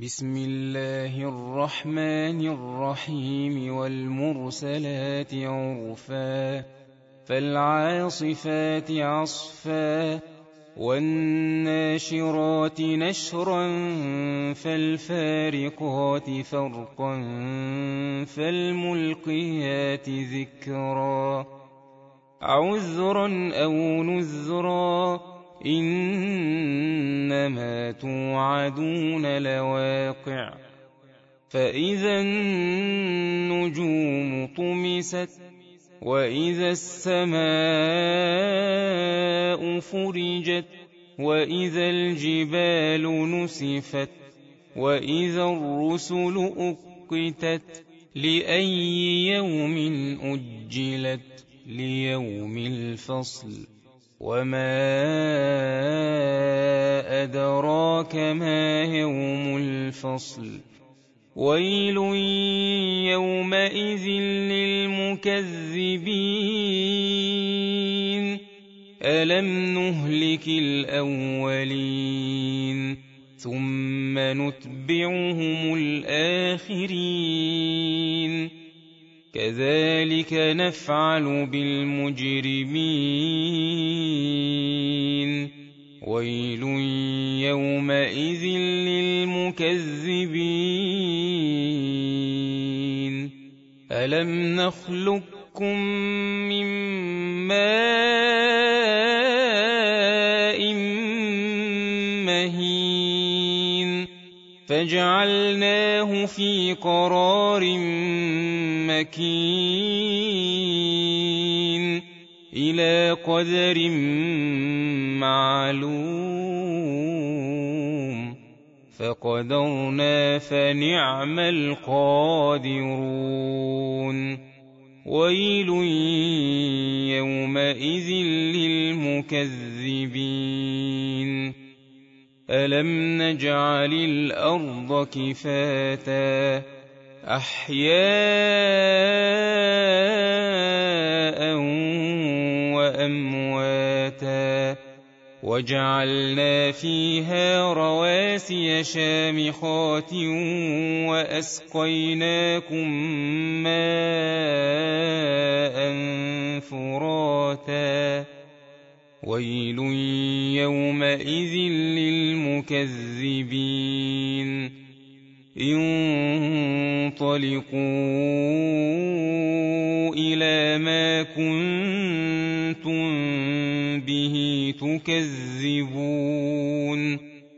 بسم الله الرحمن الرحيم والمرسلات عرفا فالعاصفات عصفا والناشرات نشرا فالفارقات فرقا فالملقيات ذكرا عذرا أو نذرا إنما توعدون لواقع فإذا النجوم طمست وإذا السماء فرجت وإذا الجبال نسفت وإذا الرسل أقتت لأي يوم أجلت ليوم الفصل وما أدراك ما يوم الفصل ويل يومئذ للمكذبين ألم نهلك الأولين ثم نتبعهم الآخرين كذلك نفعل بالمجرمين ويل يومئذ للمكذبين ألم نخلقكم من ماء مهين فجعلناه في قرار مكين إلى قدر معلوم فقدرنا فنعم القادرون ويل يومئذ للمكذبين ألم نجعل الأرض كفاتا أحياء وأمواتا وجعلنا فيها رواسي شامخات وأسقيناكم ماء فراتا ويل يومئذ للمكذبين انطلقوا إلى ما كنتم به تكذبون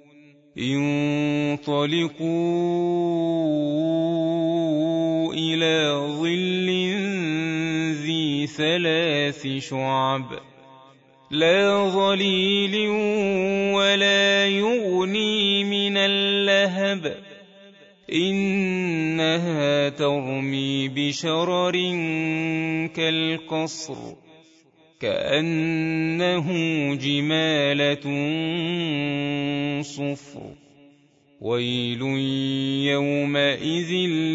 انطلقوا إلى ظل ذي ثلاث شعب لا ظليل ولا يغني من اللهب إنها ترمي بشرر كالقصر كأنه جمالة صفر ويل يومئذ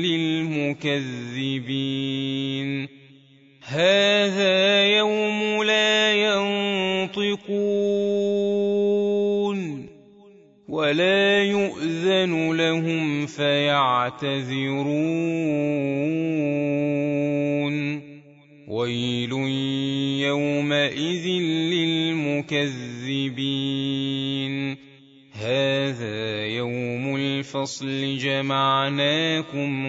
للمكذبين هذا يوم لا ينطقون ولا يؤذن لهم فيعتذرون ويل يومئذ للمكذبين هذا يوم الفصل جمعناكم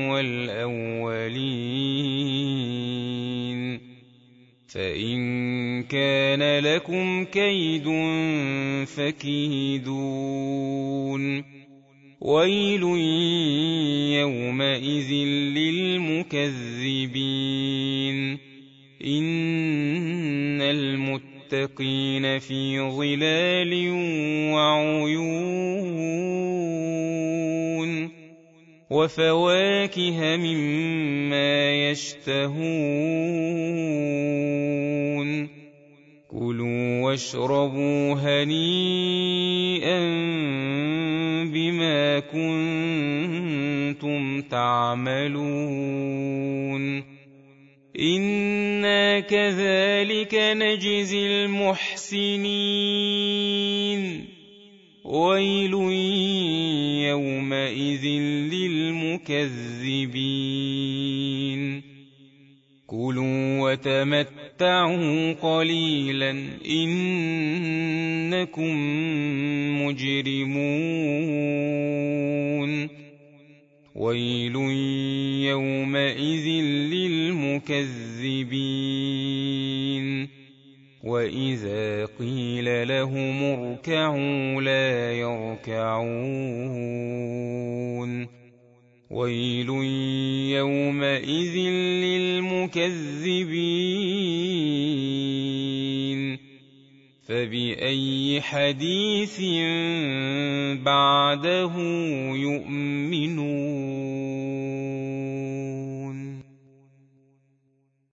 والأولين فإن كان لكم كيد فكيدون ويل يومئذ للمكذبين إن المتقين في ظلال وعيون وفواكه مما يشتهون كلوا واشربوا هنيئا بما كنتم تعملون إنا كذلك نجزي المحسنين ويل يومئذ للمكذبين كلوا وتمتعوا قليلا إنكم مجرمون ويل يومئذ للمكذبين وإذا قيل لهم اركعوا لا يركعون ويل يومئذ للمكذبين فبأي حديث بعده يؤمنون